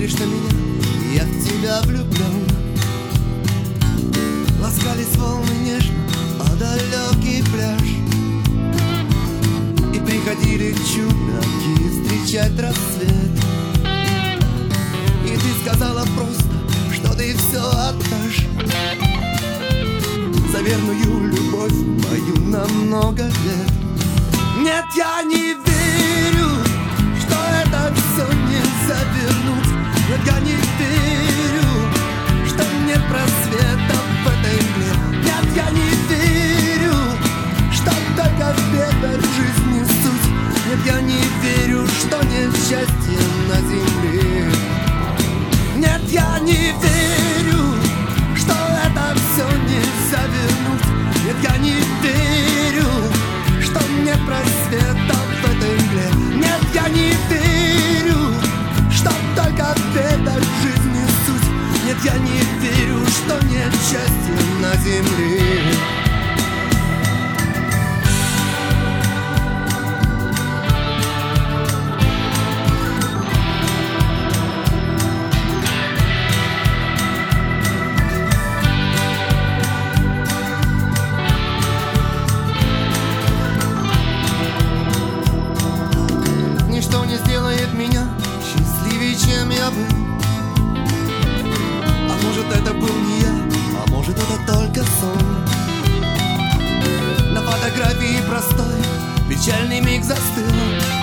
смотришь на меня, и я в тебя влюблен. Ласкались волны нежно, а далекий пляж, и приходили чудаки встречать рассвет. И ты сказала просто, что ты все отдашь за верную любовь мою на много лет. Нет, я не верю, что это все нельзя вернуть. Нет, я не верю, что нет просвета в этой мгле. Нет, я не верю, что только в бедах жизни суть. Нет, я не верю, что нет счастья на земле. Нет, я не верю, что это все нельзя вернуть. Нет, я не верю, что нет просвета в этой мгле. Нет, я не верю, что только в бедах жизни суть. Нет, я не верю, что нет счастья на земле. Ничто не сделает меня счастливее, чем я был. А может, это был не я, а может, это только сон. На фотографии простой печальный миг застыл.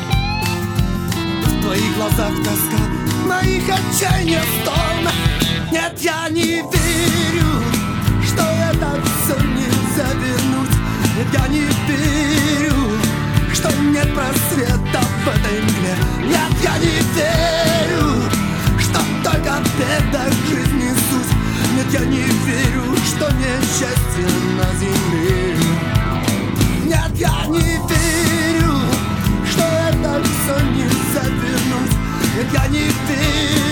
В твоих глазах тоска, в моих отчаяния стон. Нет, я не верю, что это все нельзя вернуть. Нет, я не верю, что нет просвета в этой мгле. Нет, я не верю, что только в бедах жизни суть. Нет, я не верю, что нет счастья на земле. Нет, я не верю, что это все нельзя вернуть. Нет, я не верю,